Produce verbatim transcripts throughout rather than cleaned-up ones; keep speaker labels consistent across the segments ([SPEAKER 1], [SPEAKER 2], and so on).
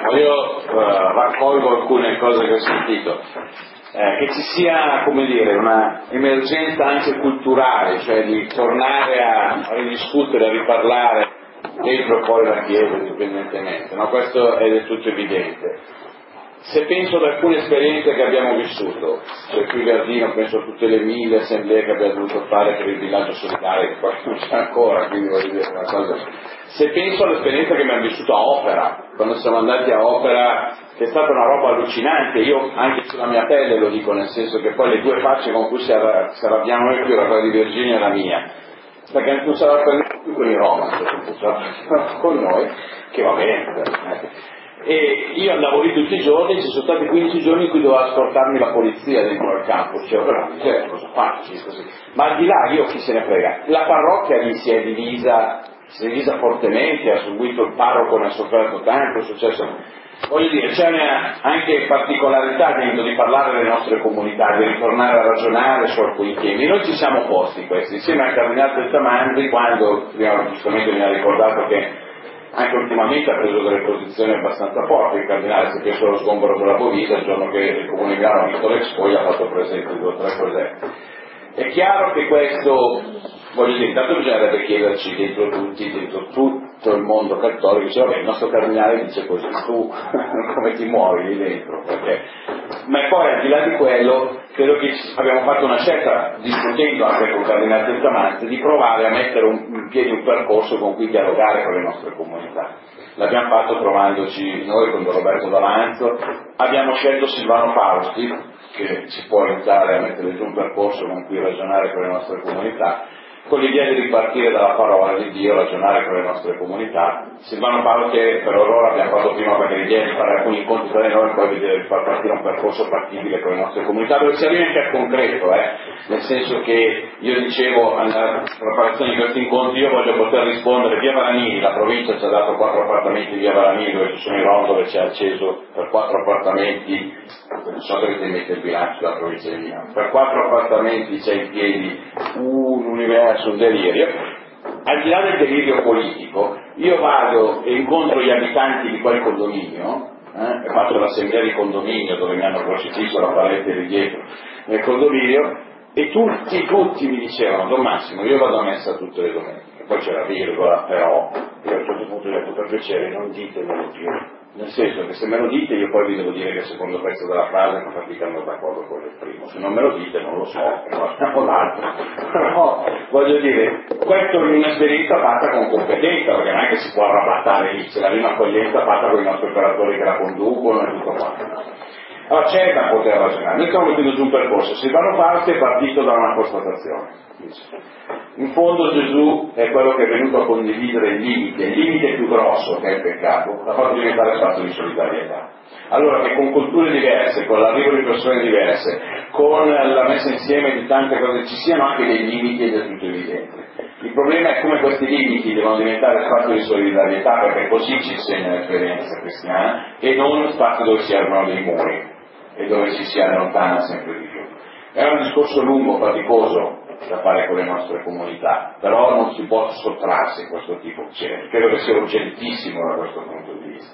[SPEAKER 1] io uh, raccolgo alcune cose che ho sentito. Eh, che ci sia, come dire, una emergenza anche culturale, cioè di tornare a, a ridiscutere, a riparlare dentro e fuori la Chiesa, indipendentemente, no? Questo è del tutto evidente. Se penso ad alcune esperienze che abbiamo vissuto, cioè qui Gardino, penso a tutte le mille assemblee che abbiamo dovuto fare per il villaggio solidale, che poi non c'è ancora, quindi voglio dire una cosa. Se penso all'esperienza che abbiamo vissuto a Opera, quando siamo andati a Opera, che è stata una roba allucinante, io anche sulla mia pelle lo dico, nel senso che poi le due facce con cui si arrabbiamo noi più, la quella di Virginia e la mia, perché non sarà per più con i Roma, con noi, che va bene. E io andavo lì tutti i giorni, ci sono stati quindici giorni in cui doveva scortarmi la polizia dentro al campo, dicevo però cioè, cosa faccio così? Ma al di là io chi se ne frega, la parrocchia lì si è divisa, si è divisa fortemente, ha subito il parroco, ne ha sofferto tanto, è successo, voglio dire, c'è una, anche particolarità dentro di parlare delle nostre comunità, di ritornare a ragionare su alcuni temi. Noi ci siamo posti questi, insieme al Cardinale Tettamandri, quando prima giustamente mi ha ricordato che anche ultimamente ha preso delle posizioni abbastanza forti, il Cardinale si è chiesto lo sgombero della Bovisa il giorno che il Comune Milano ha visto l'Expo e ha fatto presente due o tre cose. È chiaro che questo, voglio dire, intanto bisognerebbe chiederci dentro tutti, dentro tutto il mondo cattolico, dice vabbè il nostro Cardinale dice così, tu come ti muovi lì dentro? Perché? Ma poi al di là di quello credo che abbiamo fatto una scelta, discutendo anche con il Cardinale Tettamandri, di provare a mettere un, in piedi un percorso con cui dialogare con le nostre comunità. L'abbiamo fatto trovandoci noi con Don Roberto D'Avanzo, abbiamo scelto Silvano Fausti, che ci può aiutare a mettere giù un percorso con cui ragionare con le nostre comunità, con l'idea di ripartire dalla parola di Dio, ragionare con le nostre comunità. Silvano Paolo che per ora abbiamo fatto prima perché l'idea di fare alcuni incontri tra di noi e poi vedere di far partire un percorso fattibile con le nostre comunità, dove si arriva anche al concreto, eh? Nel senso che io dicevo alla preparazione di questi incontri, io voglio poter rispondere via Varanini, la provincia ci ha dato quattro appartamenti via Varanini dove ci sono i rom, dove ci ha acceso per quattro appartamenti, non so se avete messo il bilancio della provincia di Milano, per quattro appartamenti c'è in piedi un universo, un delirio. Al di là del delirio politico, io vado e incontro gli abitanti di quel condominio, eh, e faccio l'assemblea di condominio dove mi hanno crocifisso la parete di dietro nel condominio, e tutti, tutti mi dicevano: Don Massimo, io vado a messa tutte le domeniche, poi c'è la virgola, però io a un certo punto ho detto: per piacere non ditemelo più, nel senso che se me lo dite io poi vi devo dire che il secondo pezzo della frase non fatica andare d'accordo con il primo, se non me lo dite non lo so, guardiamo l'altro. Però voglio dire, questa è un'esperienza fatta con competenza, perché non è che si può arrabattare lì, c'è la prima accoglienza fatta con i nostri operatori che la conducono e tutto quanto. Allora c'è da poter ragionare, noi stiamo mettendo su un percorso. Silvano Fausti è partito da una constatazione, in fondo Gesù è quello che è venuto a condividere il limite, il limite più grosso che è il peccato, l'ha fatto diventare spazio di solidarietà. Allora che con culture diverse, con l'arrivo di persone diverse, con la messa insieme di tante cose, ci siano anche dei limiti ed è tutto evidente. Il problema è come questi limiti devono diventare spazio di solidarietà, perché così ci insegna l'esperienza cristiana, e non spazio dove si erano dei muri e dove ci si allontana sempre di più. È un discorso lungo, faticoso da fare con le nostre comunità, però non si può sottrarsi a questo tipo, cioè, credo che sia urgentissimo da questo punto di vista.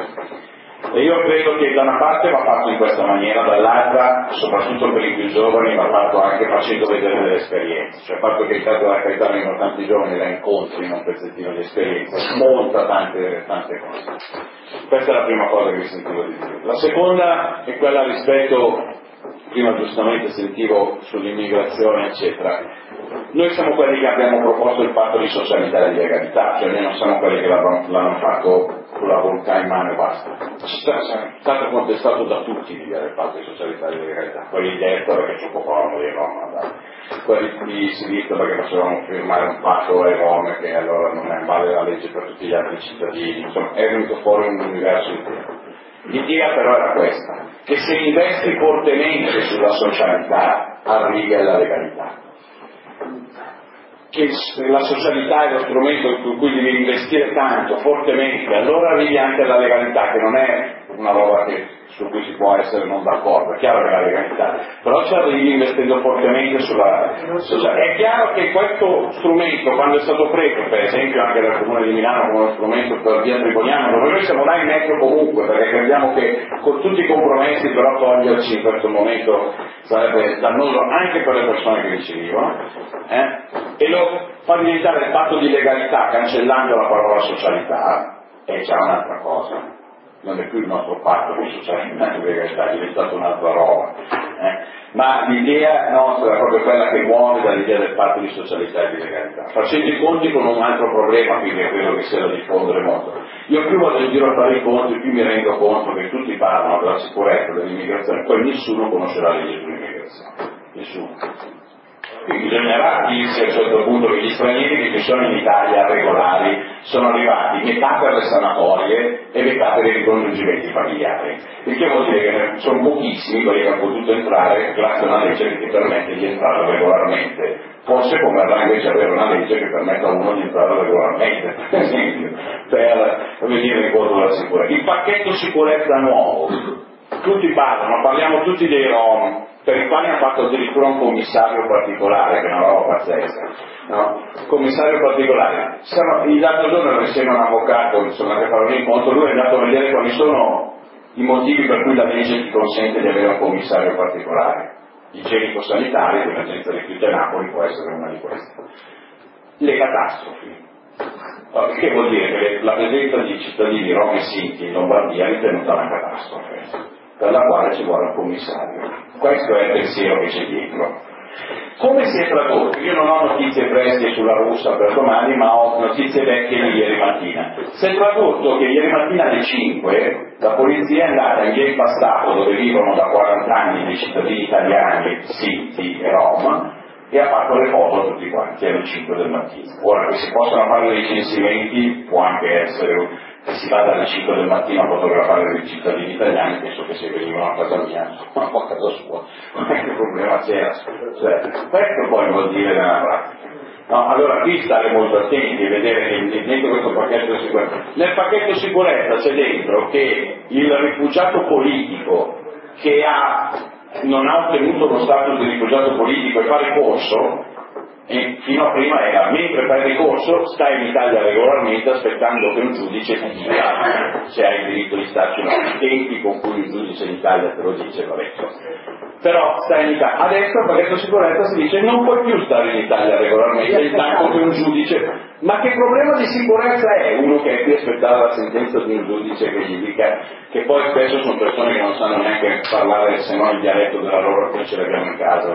[SPEAKER 1] E io credo che da una parte va fatto in questa maniera, dall'altra, soprattutto per i più giovani, va fatto anche facendo vedere delle esperienze, cioè il fatto che il caso della carità vengono tanti giovani da incontri, non un pezzettino di esperienza, smonta tante, tante cose. Questa è la prima cosa che vi sentivo di dire. La seconda è quella rispetto, prima giustamente sentivo sull'immigrazione eccetera, noi siamo quelli che abbiamo proposto il patto di socialità e di legalità, cioè noi non siamo quelli che l'hanno, l'hanno fatto con la volontà in mano e basta. Ci è stato contestato da tutti l'idea del patto di socialità e di legalità, quelli di destra perché ci occupavano dei Rom, quelli di sinistra perché facevamo firmare un patto ai Rom che allora non è vale la legge per tutti gli altri cittadini, insomma è venuto fuori un universo intero. L'idea però era questa, che se investi fortemente sulla socialità arrivi alla legalità, che la socialità è lo strumento con cui devi investire tanto, fortemente, allora arrivi anche alla legalità, che non è una roba che, su cui si può essere non d'accordo, è chiaro che la legalità, però ci arrivi investendo fortemente sulla, sulla... È chiaro che questo strumento, quando è stato preso, per esempio anche dal Comune di Milano come uno strumento per via Triboniano, dove noi siamo là in mezzo comunque, perché crediamo che con tutti i compromessi però toglierci in questo momento sarebbe dannoso anche per le persone che ci vivono, eh? E lo fa diventare il patto di legalità cancellando la parola socialità, è già un'altra cosa. Non è più il nostro patto di socialità, di legalità, è diventato un'altra roba. Eh? Ma l'idea nostra è proprio quella che muove dall'idea del patto di socialità e di legalità. Facendo i conti con un altro problema qui che credo che sia da diffondere molto. Io più vado in giro a fare i conti, più mi rendo conto che tutti parlano della sicurezza, dell'immigrazione, poi nessuno conoscerà le leggi sull'immigrazione. Nessuno. Quindi bisognerà dirsi a un certo punto che gli stranieri che ci sono in Italia regolari sono arrivati metà per le sanatorie e metà per i ricongiungimenti familiari, il che vuol dire che sono pochissimi quelli che hanno potuto entrare grazie a una legge che ti permette di entrare regolarmente. Forse converrà invece avere una legge che permetta a uno di entrare regolarmente, per esempio, per venire incontro alla sicurezza. Il pacchetto sicurezza nuovo, tutti parlano, parliamo tutti dei Rom, per i quali hanno fatto addirittura un commissario particolare, che è una roba pazzesca, no? Commissario particolare. Siamo, l'altro giorno insieme a un avvocato, insomma, che farò un incontro, lui è andato a vedere quali sono i motivi per cui la legge ti consente di avere un commissario particolare. Igienico-sanitario, l'emergenza rifiuti a Napoli può essere una di queste. Le catastrofi. Allora, che vuol dire? Che la presenza di cittadini rom e sinti in Lombardia è ritenuta una catastrofe, per la quale ci vuole un commissario. Questo è il pensiero che c'è dietro. Come si è tradotto? Io non ho notizie fresche sulla russa per domani, ma ho notizie vecchie di ieri mattina. Si è tradotto che ieri mattina alle cinque la polizia è andata in via Impastato, dove vivono da quaranta anni dei cittadini italiani, sinti e rom, e ha fatto le foto a tutti quanti alle cinque del mattino. Ora, che si possono fare dei censimenti può anche essere che si vada alle cinque del mattino a fotografare dei cittadini italiani, penso che se venivano a casa mia, insomma, o a casa sua, non è che problema c'era. Cioè, questo poi vuol dire nella pratica. No, allora qui stare molto attenti e vedere che dentro questo pacchetto di sicurezza, nel pacchetto sicurezza c'è dentro che il rifugiato politico che ha, non ha ottenuto lo status di rifugiato politico e fa ricorso, e fino a prima era, mentre fai il ricorso stai in Italia regolarmente aspettando che un giudice ti dica se hai il diritto di starci o no. I tempi con cui il giudice in Italia te lo dice, vabbè, però stai in Italia. Adesso il pacchetto sicurezza si dice non puoi più stare in Italia regolarmente intanto che un giudice. Ma che problema di sicurezza è uno che è qui a aspettare la sentenza di un giudice che gli dica, che poi spesso sono persone che non sanno neanche parlare se non il dialetto della loro, che ce l'abbiamo in casa.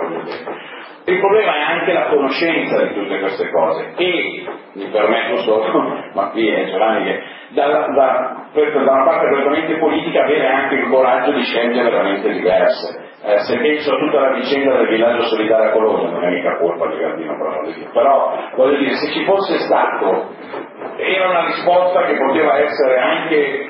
[SPEAKER 1] Il problema è anche la conoscenza di tutte queste cose e, mi permetto solo, ma qui è Giovanni che da, da, da una parte prettamente politica avere anche il coraggio di scelte veramente diverse. Eh, se penso a tutta la vicenda del villaggio solidale a Colonia, non è mica colpa di Gardino Prodi, però voglio dire, se ci fosse stato, era una risposta che poteva essere anche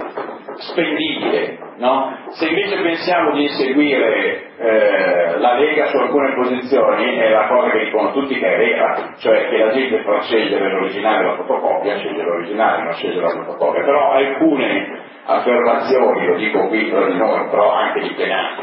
[SPEAKER 1] spendibile, no? Se invece pensiamo di inseguire eh, la Lega su alcune posizioni, è la cosa che dicono tutti che è vera, cioè che la gente può scegliere l'originale e la fotocopia, sceglie l'originale, non sceglie la fotocopia, però alcune affermazioni, lo dico qui tra di noi, però anche di penati,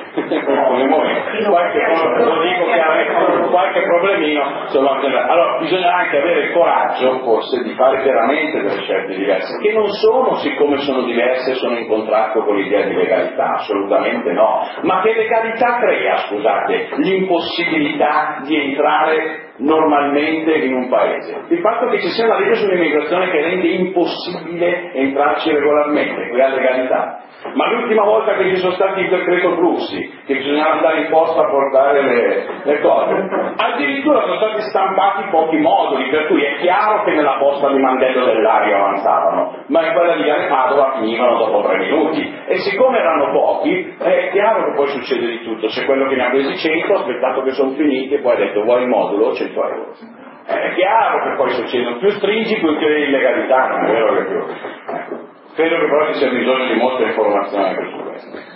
[SPEAKER 1] qualche, lo dico chiaramente, qualche problemino, insomma, allora bisogna anche avere il coraggio forse di fare veramente delle scelte diverse, che non sono, siccome sono diverse, sono in contrasto con l'idea di legalità, assolutamente no, ma che legalità crea, scusate, l'impossibilità di entrare normalmente in un paese. Il fatto che ci sia una legge sull'immigrazione che rende impossibile entrarci regolarmente, crea legalità. Ma l'ultima volta che ci sono stati il decreto flussi, che bisognava andare in posta a portare le, le cose, addirittura sono stati stampati pochi moduli, per cui è chiaro che nella posta di Mandello dell'Aria avanzavano, ma in quella di Viale Padova finivano dopo tre minuti. E siccome erano pochi, è chiaro che poi succede di tutto. C'è quello che ne ha presi cento, ha aspettato che sono finiti e poi ha detto vuoi il modulo? cento euro. È chiaro che poi succedono, più stringi più che illegalità, non è vero che più. Ecco. Credo che però ci sia bisogno di molta informazione anche su questo.